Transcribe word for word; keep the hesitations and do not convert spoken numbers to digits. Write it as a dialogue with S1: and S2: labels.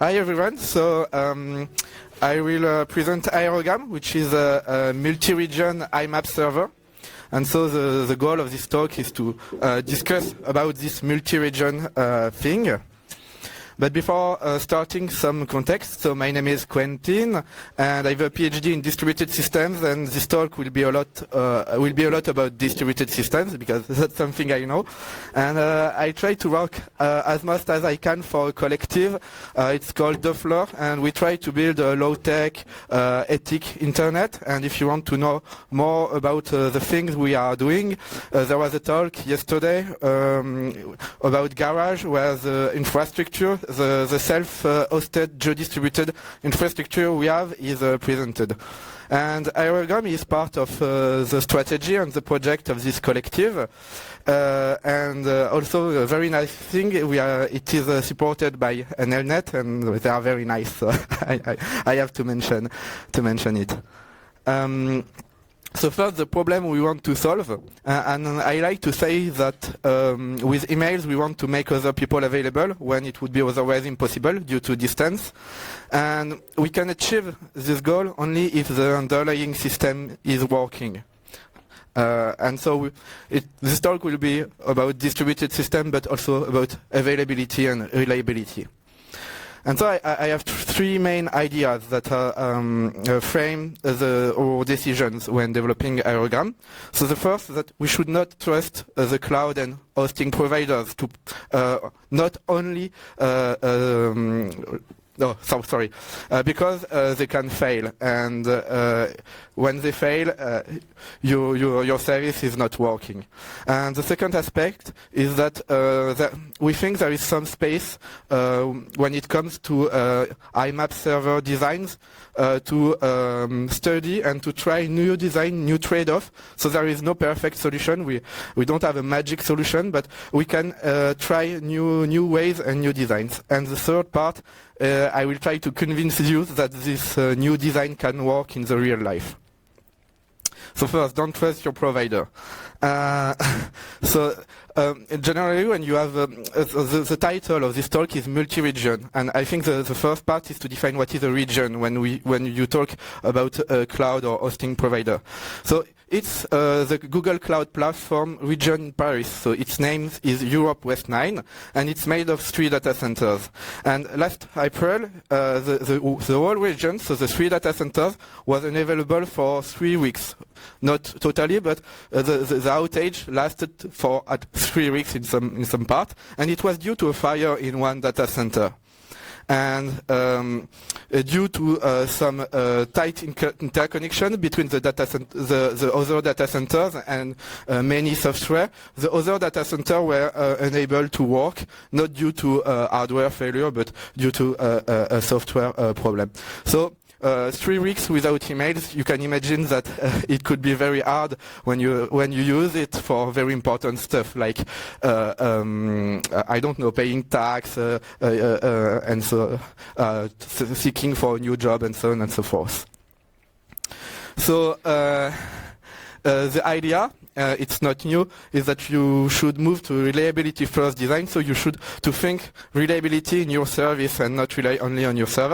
S1: Hi everyone. So um, I will uh, present Aerogam, which is a, a multi-region I map server. And so the, the goal of this talk is to uh, discuss about this multi-region uh, thing. But before uh, starting, some context. So my name is Quentin, and I have a PhD in distributed systems. And this talk will be a lot uh, will be a lot about distributed systems because that's something I know. And uh, I try to work uh, as much as I can for a collective. Uh, it's called Doffler, and we try to build a low-tech, uh, ethic internet. And if you want to know more about uh, the things we are doing, uh, there was a talk yesterday um, about Garage, where the infrastructure. The, the self-hosted, geo-distributed infrastructure we have is uh, presented. And Aerogam is part of uh, the strategy and the project of this collective. Uh, and uh, also a very nice thing, we are, it is uh, supported by Nelnet, and they are very nice, so I, I, I have to mention, to mention it. Um, So first, the problem we want to solve, uh, and I like to say that um, with emails we want to make other people available when it would be otherwise impossible due to distance. And we can achieve this goal only if the underlying system is working. Uh, and so we, it, this talk will be about distributed system, but also about availability and reliability. And so I, I have three main ideas that uh, um, uh, frame the, our decisions when developing Aerogam. So the first, that we should not trust uh, the cloud and hosting providers to uh, not only uh, um, No, so, sorry, uh, because uh, they can fail, and uh, when they fail, uh, you, you, your service is not working. And the second aspect is that, uh, that we think there is some space uh, when it comes to uh, I map server designs uh, to um, study and to try new design, new trade-off. So there is no perfect solution. We we don't have a magic solution, but we can uh, try new new ways and new designs. And the third part. Uh, I will try to convince you that this uh, new design can work in the real life. So first, don't trust your provider. Uh, so um, generally, when you have um, uh, the, the title of this talk is multi-region, and I think the, the first part is to define what is a region when we when you talk about a cloud or hosting provider. So it's uh, the Google Cloud Platform region in Paris. So its name is Europe West nine, and it's made of three data centers. And last April, uh, the, the, the whole region, so the three data centers, was unavailable for three weeks. Not totally, but uh, the, the, the outage lasted for at three weeks in some, in some part, and it was due to a fire in one data center. And um, uh, due to uh, some uh, tight interconnection between the, data the, the other data centers and uh, many software, the other data center were uh, unable to work, not due to uh, hardware failure, but due to uh, a, a software uh, problem. So. Uh, three weeks without emails, you can imagine that uh, it could be very hard when you when you use it for very important stuff like uh, um, I don't know, paying tax uh, uh, uh, and so uh, seeking for a new job and so on and so forth. So uh, uh, the idea. Uh, it's not new, is that you should move to reliability first design, so you should to think reliability in your service and not rely only on your server.